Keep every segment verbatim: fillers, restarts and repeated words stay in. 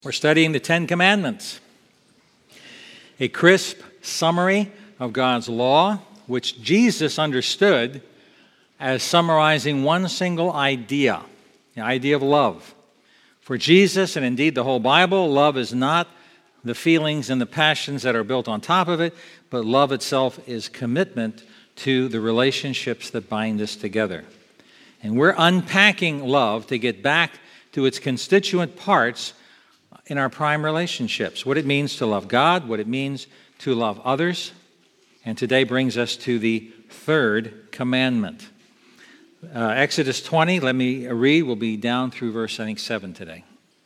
We're studying the Ten Commandments, a crisp summary of God's law, which Jesus understood as summarizing one single idea, the idea of love. For Jesus, and indeed the whole Bible, love is not the feelings and the passions that are built on top of it, but love itself is commitment to the relationships that bind us together. And we're unpacking love to get back to its constituent parts in our prime relationships, what it means to love God, what it means to love others, and today brings us to the third commandment. Uh, Exodus twenty, let me read, we'll be down through verse, I think, seven today.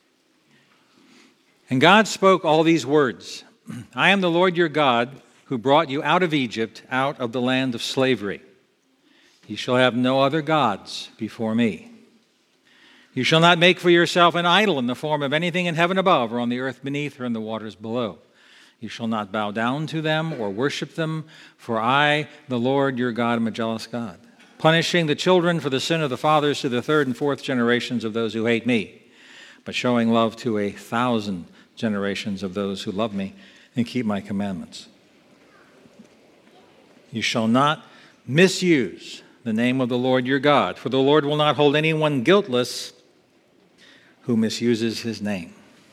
And God spoke all these words, I am the Lord your God, who brought you out of Egypt, out of the land of slavery. You shall have no other gods before me. You shall not make for yourself an idol in the form of anything in heaven above, or on the earth beneath, or in the waters below. You shall not bow down to them or worship them, for I, the Lord your God, am a jealous God, punishing the children for the sin of the fathers to the third and fourth generations of those who hate me, but showing love to a thousand generations of those who love me and keep my commandments. You shall not misuse the name of the Lord your God, for the Lord will not hold anyone guiltless who misuses his name.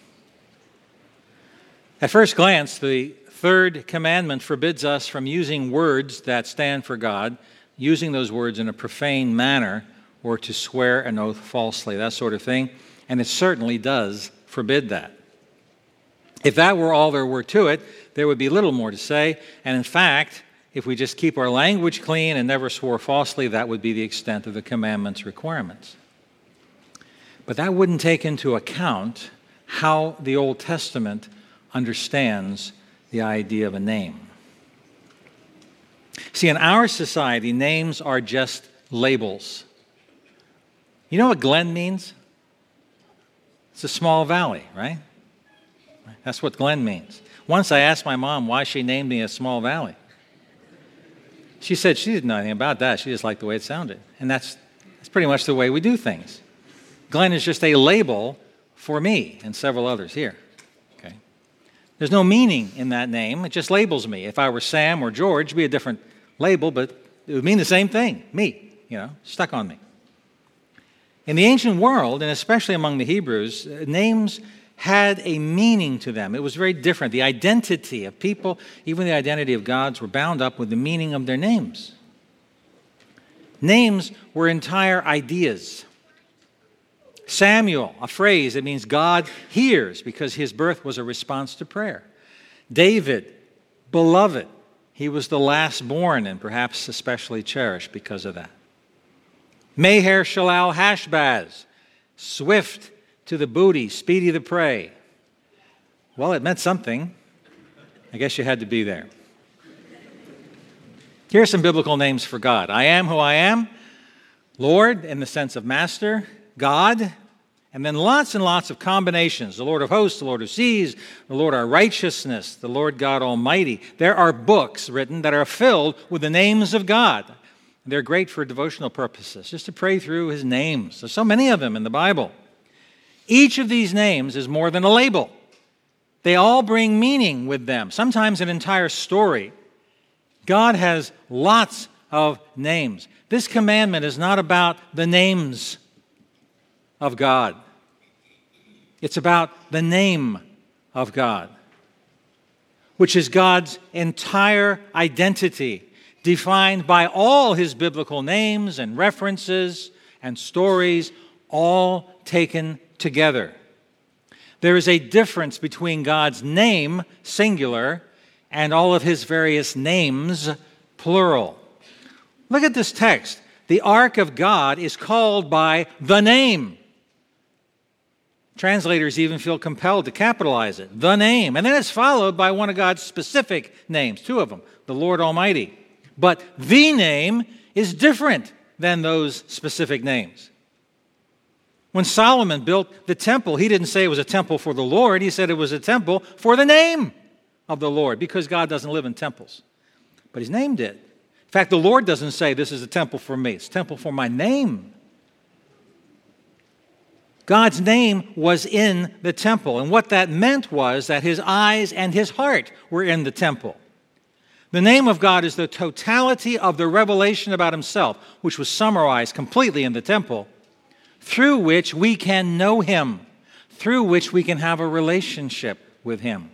At first glance, the third commandment forbids us from using words that stand for God, using those words in a profane manner, or to swear an oath falsely, that sort of thing, and it certainly does forbid that. If that were all there were to it, there would be little more to say, and in fact, if we just keep our language clean and never swore falsely, that would be the extent of the commandment's requirements. But that wouldn't take into account how the Old Testament understands the idea of a name. See, in our society, names are just labels. You know what Glen means? It's a small valley, right? That's what Glen means. Once I asked my mom why she named me a small valley. She said she didn't know anything about that. She just liked the way it sounded. And that's, that's pretty much the way we do things. Glen is just a label for me and several others here. Okay. There's no meaning in that name. It just labels me. If I were Sam or George, it would be a different label, but it would mean the same thing. Me, you know, stuck on me. In the ancient world, and especially among the Hebrews, names had a meaning to them. It was very different. The identity of people, even the identity of gods, were bound up with the meaning of their names. Names were entire ideas. Samuel, a phrase that means God hears, because his birth was a response to prayer. David, beloved. He was the last born and perhaps especially cherished because of that. Maher Shalal Hashbaz, swift to the booty, speedy to prey. Well, it meant something. I guess you had to be there. Here are some biblical names for God. I am who I am, Lord in the sense of master, God, and then lots and lots of combinations. The Lord of hosts, the Lord who sees, the Lord our righteousness, the Lord God Almighty. There are books written that are filled with the names of God. They're great for devotional purposes, just to pray through his names. There's so many of them in the Bible. Each of these names is more than a label. They all bring meaning with them, sometimes an entire story. God has lots of names. This commandment is not about the names of God. It's about the name of God, which is God's entire identity, defined by all his biblical names and references and stories, all taken together. There is a difference between God's name, singular, and all of his various names, plural. Look at this text. The ark of God is called by the name. Translators even feel compelled to capitalize it, the name. And then it's followed by one of God's specific names, two of them, the Lord Almighty. But the name is different than those specific names. When Solomon built the temple, he didn't say it was a temple for the Lord. He said it was a temple for the name of the Lord, because God doesn't live in temples. But he's named it. In fact, the Lord doesn't say this is a temple for me. It's a temple for my name. God's name was in the temple. And what that meant was that his eyes and his heart were in the temple. The name of God is the totality of the revelation about himself, which was summarized completely in the temple, through which we can know him, through which we can have a relationship with him.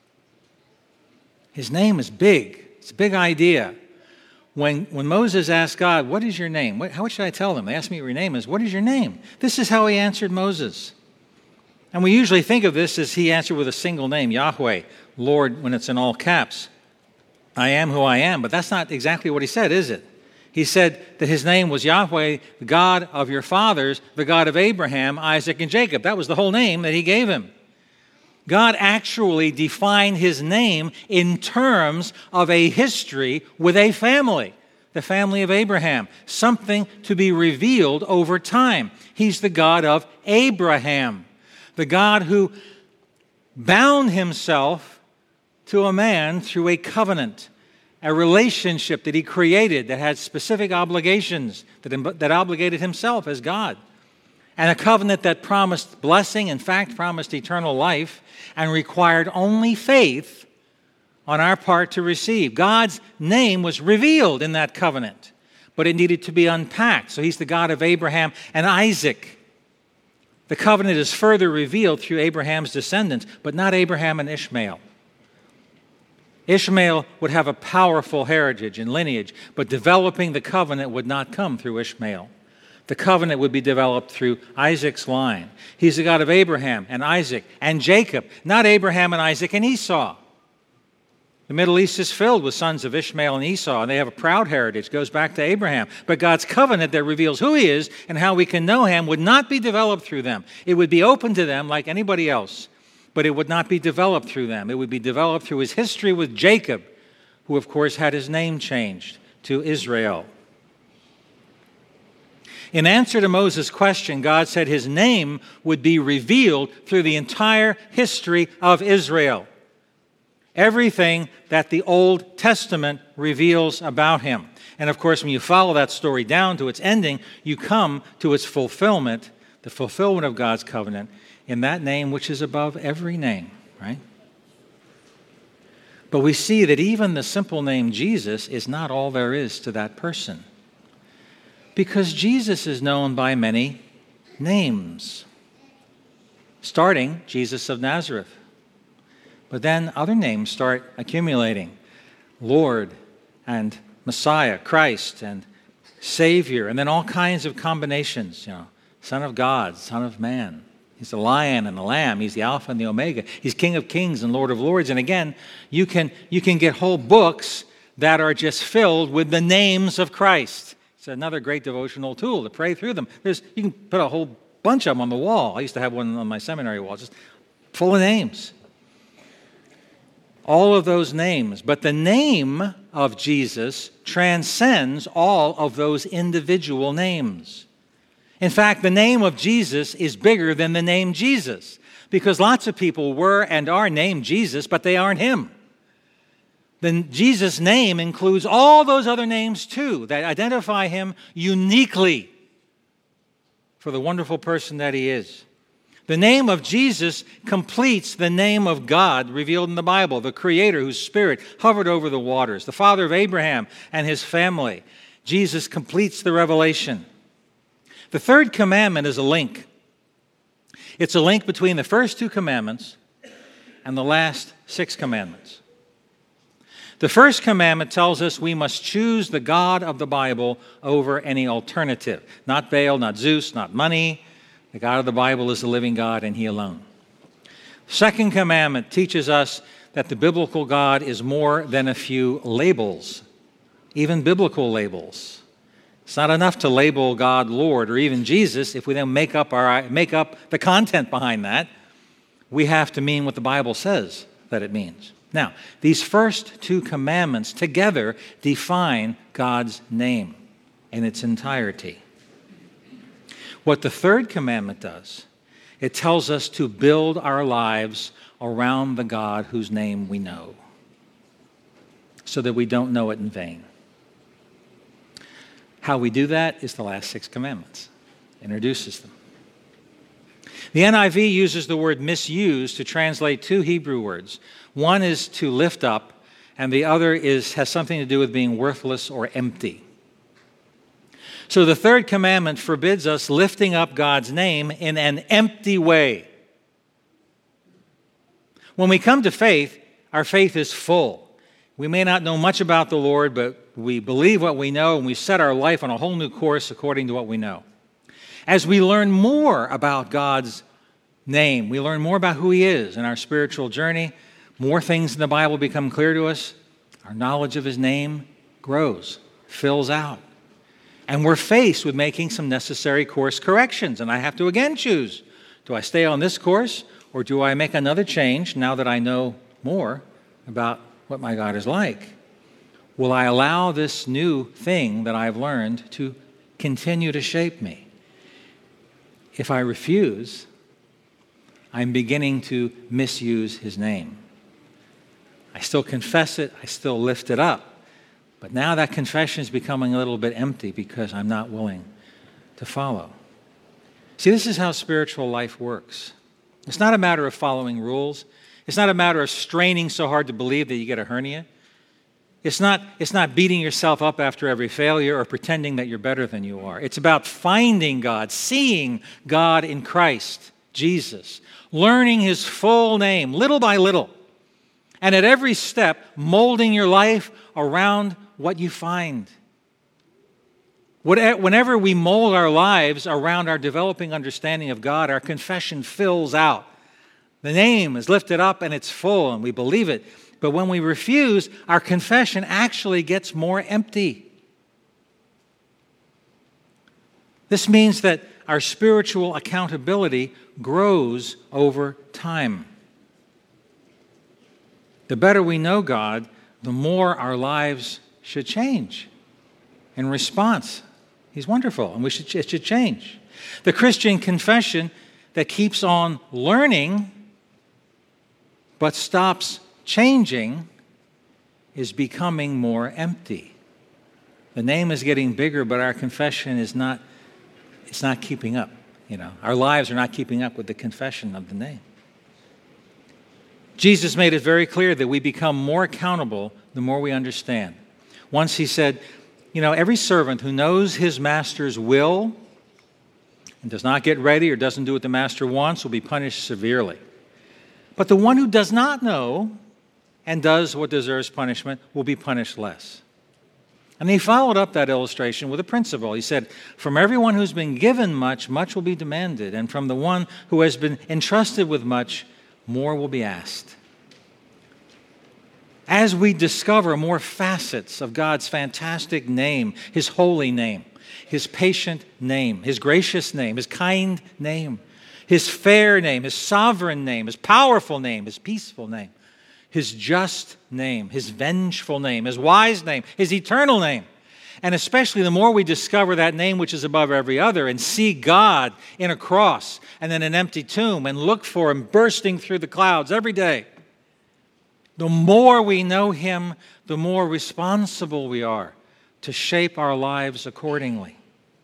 His name is big. It's a big idea. When, when Moses asked God, what is your name? What, how should I tell them? They asked me what your name is. What is your name? This is how he answered Moses. And we usually think of this as he answered with a single name, Yahweh, Lord, when it's in all caps. I am who I am. But that's not exactly what he said, is it? He said that his name was Yahweh, the God of your fathers, the God of Abraham, Isaac, and Jacob. That was the whole name that he gave him. God actually defined his name in terms of a history with a family, the family of Abraham, something to be revealed over time. He's the God of Abraham, the God who bound himself to a man through a covenant, a relationship that he created that had specific obligations that, that obligated himself as God, and a covenant that promised blessing, in fact, promised eternal life, and required only faith on our part to receive. God's name was revealed in that covenant, but it needed to be unpacked. So he's the God of Abraham and Isaac. The covenant is further revealed through Abraham's descendants, but not Abraham and Ishmael. Ishmael would have a powerful heritage and lineage, but developing the covenant would not come through Ishmael. The covenant would be developed through Isaac's line. He's the God of Abraham and Isaac and Jacob, not Abraham and Isaac and Esau. The Middle East is filled with sons of Ishmael and Esau, and they have a proud heritage. It goes back to Abraham. But God's covenant that reveals who he is and how we can know him would not be developed through them. It would be open to them like anybody else, but it would not be developed through them. It would be developed through his history with Jacob, who, of course, had his name changed to Israel. In answer to Moses' question, God said his name would be revealed through the entire history of Israel. Everything that the Old Testament reveals about him. And of course, when you follow that story down to its ending, you come to its fulfillment, the fulfillment of God's covenant, in that name which is above every name, right? But we see that even the simple name Jesus is not all there is to that person. Because Jesus is known by many names, starting Jesus of Nazareth. But then other names start accumulating. Lord and Messiah, Christ and Savior, and then all kinds of combinations, you know, Son of God, Son of Man. He's the Lion and the Lamb. He's the Alpha and the Omega. He's King of Kings and Lord of Lords. And again, you can, you can get whole books that are just filled with the names of Christ. It's another great devotional tool to pray through them. There's, you can put a whole bunch of them on the wall. I used to have one on my seminary wall, just full of names. All of those names. But the name of Jesus transcends all of those individual names. In fact, the name of Jesus is bigger than the name Jesus, because lots of people were and are named Jesus, but they aren't him. Then Jesus' name includes all those other names too that identify him uniquely for the wonderful person that he is. The name of Jesus completes the name of God revealed in the Bible, the Creator whose Spirit hovered over the waters, the Father of Abraham and his family. Jesus completes the revelation. The third commandment is a link. It's a link between the first two commandments and the last six commandments. The first commandment tells us we must choose the God of the Bible over any alternative. Not Baal, not Zeus, not money. The God of the Bible is the living God and he alone. Second commandment teaches us that the biblical God is more than a few labels, even biblical labels. It's not enough to label God Lord or even Jesus. If we then make up our make up the content behind that, we have to mean what the Bible says that it means. Now, these first two commandments together define God's name in its entirety. What the third commandment does, it tells us to build our lives around the God whose name we know, so that we don't know it in vain. How we do that is the last six commandments. It introduces them. The N I V uses the word misuse to translate two Hebrew words. One is to lift up, and the other is has something to do with being worthless or empty. So the third commandment forbids us lifting up God's name in an empty way. When we come to faith, our faith is full. We may not know much about the Lord, but we believe what we know, and we set our life on a whole new course according to what we know. As we learn more about God's name, we learn more about who He is in our spiritual journey, more things in the Bible become clear to us. Our knowledge of His name grows, fills out. And we're faced with making some necessary course corrections. And I have to again choose. Do I stay on this course, or do I make another change now that I know more about what my God is like? Will I allow this new thing that I've learned to continue to shape me? If I refuse, I'm beginning to misuse His name. I still confess it, I still lift it up. But now that confession is becoming a little bit empty because I'm not willing to follow. See, this is how spiritual life works. It's not a matter of following rules. It's not a matter of straining so hard to believe that you get a hernia. It's not, it's not beating yourself up after every failure or pretending that you're better than you are. It's about finding God, seeing God in Christ, Jesus, learning His full name little by little, and at every step molding your life around what you find. Whenever we mold our lives around our developing understanding of God, our confession fills out. The name is lifted up and it's full and we believe it. But when we refuse, our confession actually gets more empty. This means that our spiritual accountability grows over time. The better we know God, the more our lives should change in response. He's wonderful, and we should, it should change. The Christian confession that keeps on learning but stops changing is becoming more empty. The name is getting bigger, but our confession is not, it's not keeping up. You know, our lives are not keeping up with the confession of the name. Jesus made it very clear that we become more accountable the more we understand. Once He said, you know, every servant who knows his master's will and does not get ready or doesn't do what the master wants will be punished severely. But the one who does not know and does what deserves punishment will be punished less. And He followed up that illustration with a principle. He said, from everyone who's been given much, much will be demanded. And from the one who has been entrusted with much, more will be asked. As we discover more facets of God's fantastic name, His holy name, His patient name, His gracious name, His kind name, His fair name, His sovereign name, His powerful name, His peaceful name, His just name, His vengeful name, His wise name, His eternal name, and especially the more we discover that name which is above every other and see God in a cross and in an empty tomb and look for Him bursting through the clouds every day, the more we know Him, the more responsible we are to shape our lives accordingly.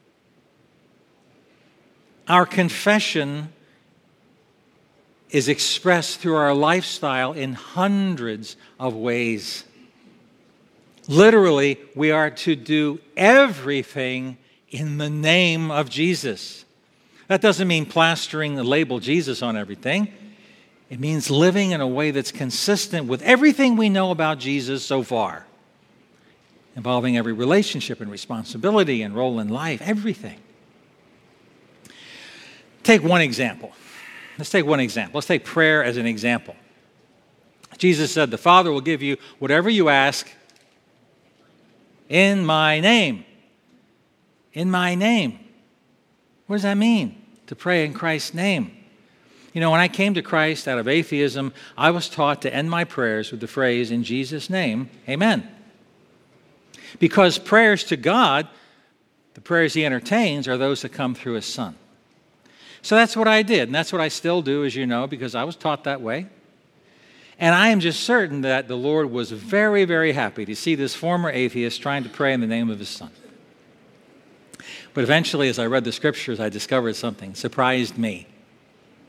Our confession is expressed through our lifestyle in hundreds of ways. Literally, we are to do everything in the name of Jesus. That doesn't mean plastering the label Jesus on everything. It means living in a way that's consistent with everything we know about Jesus so far, involving every relationship and responsibility and role in life, everything. Take one example. Let's take one example. Let's take prayer as an example. Jesus said, the Father will give you whatever you ask in my name. In my name. What does that mean? To pray in Christ's name. You know, when I came to Christ out of atheism, I was taught to end my prayers with the phrase, in Jesus' name, amen. Because prayers to God, the prayers He entertains, are those that come through His Son. So that's what I did, and that's what I still do, as you know, because I was taught that way. And I am just certain that the Lord was very, very happy to see this former atheist trying to pray in the name of His Son. But eventually, as I read the Scriptures, I discovered something that surprised me.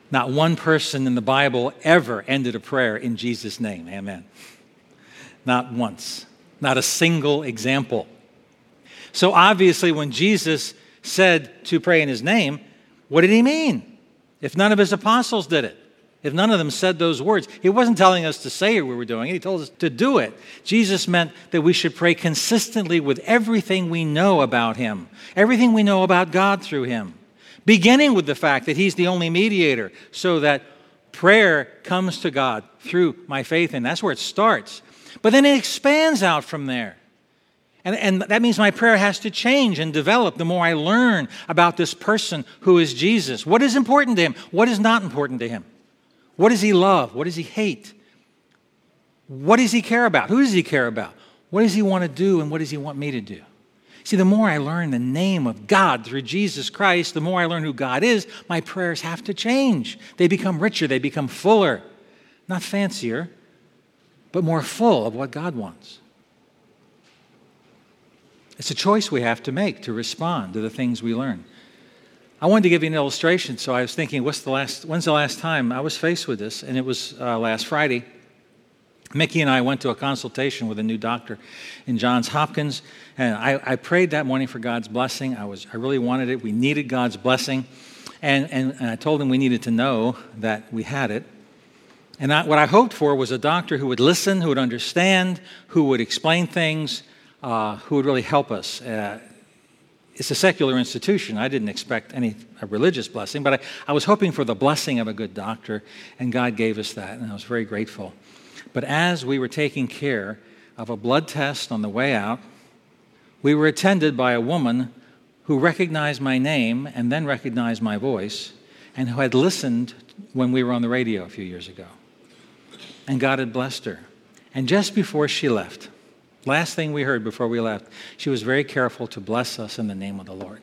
Not one person in the Bible ever ended a prayer in Jesus' name. Amen. Not once. Not a single example. So obviously when Jesus said to pray in his name, what did he mean? If none of his apostles did it, if none of them said those words, he wasn't telling us to say we were doing it. He told us to do it. Jesus meant that we should pray consistently with everything we know about him, everything we know about God through him, beginning with the fact that he's the only mediator, so that prayer comes to God through my faith, and that's where it starts. But then it expands out from there. And, and that means my prayer has to change and develop the more I learn about this person who is Jesus. What is important to him? What is not important to him? What does he love? What does he hate? What does he care about? Who does he care about? What does he want to do, and what does he want me to do? See, the more I learn the name of God through Jesus Christ, the more I learn who God is, my prayers have to change. They become richer, they become fuller. Not fancier, but more full of what God wants. It's a choice we have to make to respond to the things we learn. I wanted to give you an illustration, so I was thinking, what's the last, when's the last time I was faced with this? And it was uh, last Friday. Mickey and I went to a consultation with a new doctor in Johns Hopkins, and I, I prayed that morning for God's blessing. I was, I really wanted it. We needed God's blessing, and, and, and I told him we needed to know that we had it. And I, what I hoped for was a doctor who would listen, who would understand, who would explain things, uh, who would really help us. Uh, it's a secular institution. I didn't expect any a religious blessing, but I, I was hoping for the blessing of a good doctor, and God gave us that, and I was very grateful. But as we were taking care of a blood test on the way out, we were attended by a woman who recognized my name and then recognized my voice, and who had listened when we were on the radio a few years ago. And God had blessed her. And just before she left, last thing we heard before we left, she was very careful to bless us in the name of the Lord.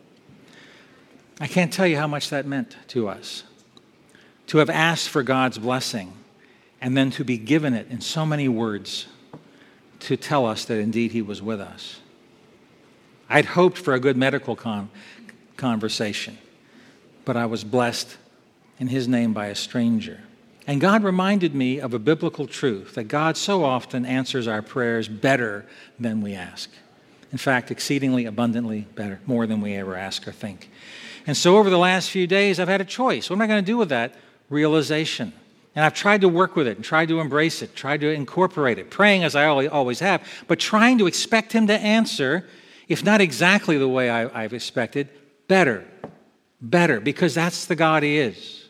I can't tell you how much that meant to us, to have asked for God's blessing and then to be given it in so many words to tell us that indeed he was with us. I'd hoped for a good medical con- conversation, but I was blessed in his name by a stranger. And God reminded me of a biblical truth, that God so often answers our prayers better than we ask. In fact, exceedingly abundantly better, more than we ever ask or think. And so over the last few days, I've had a choice. What am I going to do with that realization? And I've tried to work with it and tried to embrace it, tried to incorporate it, praying as I always have, but trying to expect him to answer, if not exactly the way I, I've expected, better, better, because that's the God he is.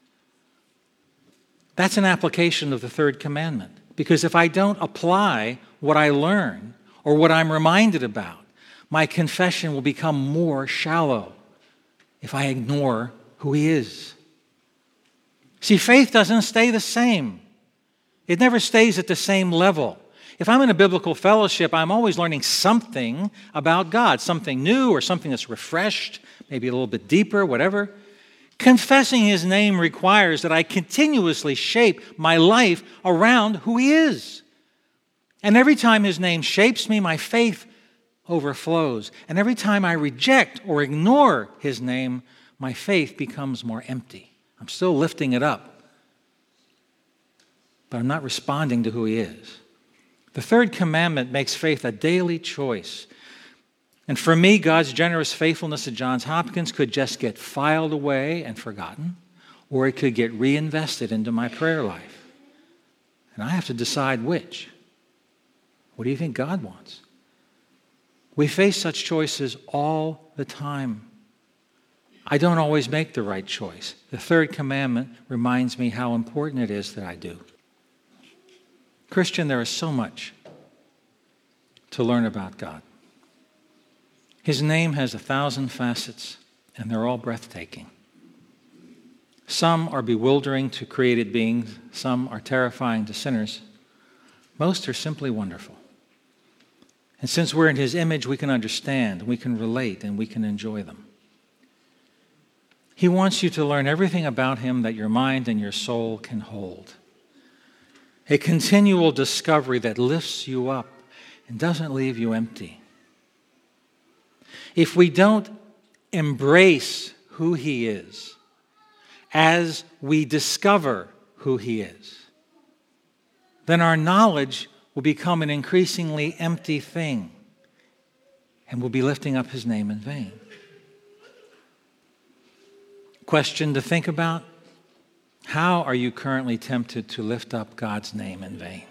That's an application of the third commandment. Because if I don't apply what I learn or what I'm reminded about, my confession will become more shallow if I ignore who he is. See, faith doesn't stay the same. It never stays at the same level. If I'm in a biblical fellowship, I'm always learning something about God, something new or something that's refreshed, maybe a little bit deeper, whatever. Confessing his name requires that I continuously shape my life around who he is. And every time his name shapes me, my faith overflows. And every time I reject or ignore his name, my faith becomes more empty. I'm still lifting it up, but I'm not responding to who he is. The third commandment makes faith a daily choice. And for me, God's generous faithfulness at Johns Hopkins could just get filed away and forgotten, or it could get reinvested into my prayer life. And I have to decide which. What do you think God wants? We face such choices all the time. I don't always make the right choice. The third commandment reminds me how important it is that I do. Christian, there is so much to learn about God. His name has a thousand facets, and they're all breathtaking. Some are bewildering to created beings. Some are terrifying to sinners. Most are simply wonderful. And since we're in his image, we can understand, we can relate, and we can enjoy them. He wants you to learn everything about him that your mind and your soul can hold. A continual discovery that lifts you up and doesn't leave you empty. If we don't embrace who he is as we discover who he is, then our knowledge will become an increasingly empty thing, and we'll be lifting up his name in vain. Question to think about: how are you currently tempted to lift up God's name in vain?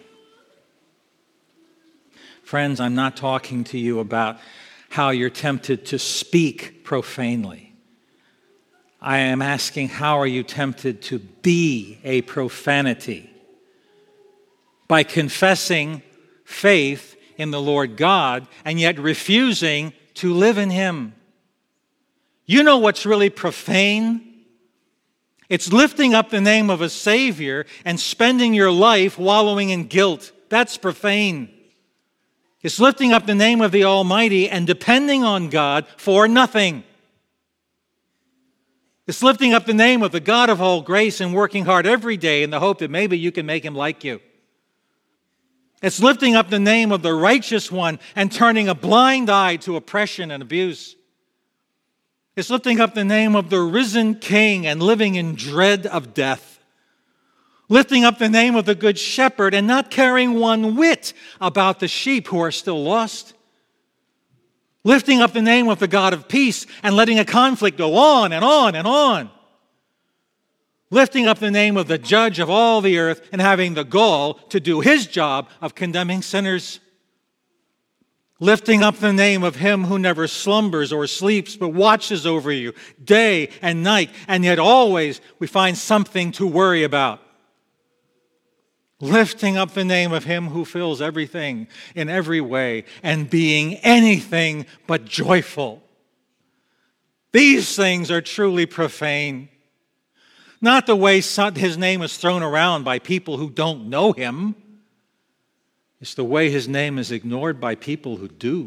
Friends, I'm not talking to you about how you're tempted to speak profanely. I am asking, how are you tempted to be a profanity? By confessing faith in the Lord God and yet refusing to live in him. You know what's really profane? It's lifting up the name of a Savior and spending your life wallowing in guilt. That's profane. It's lifting up the name of the Almighty and depending on God for nothing. It's lifting up the name of the God of all grace and working hard every day in the hope that maybe you can make him like you. It's lifting up the name of the righteous one and turning a blind eye to oppression and abuse. It's lifting up the name of the risen King and living in dread of death. Lifting up the name of the Good Shepherd and not caring one whit about the sheep who are still lost. Lifting up the name of the God of peace and letting a conflict go on and on and on. Lifting up the name of the judge of all the earth and having the gall to do his job of condemning sinners. Lifting up the name of him who never slumbers or sleeps but watches over you day and night, and yet always we find something to worry about. Lifting up the name of him who fills everything in every way and being anything but joyful. These things are truly profane. Not the way his name is thrown around by people who don't know him. It's the way his name is ignored by people who do.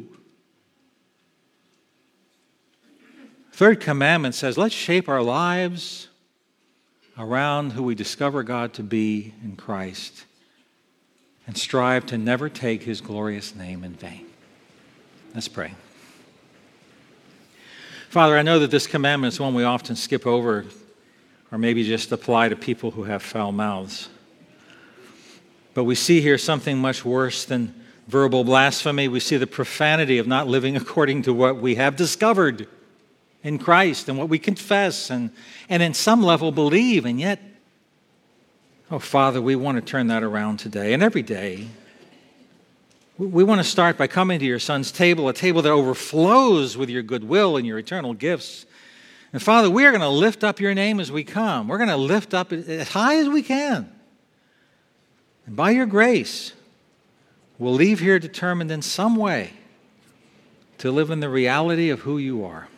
Third commandment says, let's shape our lives around who we discover God to be in Christ and strive to never take his glorious name in vain. Let's pray. Father, I know that this commandment is one we often skip over or maybe just apply to people who have foul mouths. But we see here something much worse than verbal blasphemy. We see the profanity of not living according to what we have discovered in Christ and what we confess and, and in some level believe. And yet, oh Father, we want to turn that around today and every day. We, we want to start by coming to your Son's table, a table that overflows with your goodwill and your eternal gifts. And Father, we are going to lift up your name as we come. We're going to lift up as high as we can. And by your grace, we'll leave here determined in some way to live in the reality of who you are.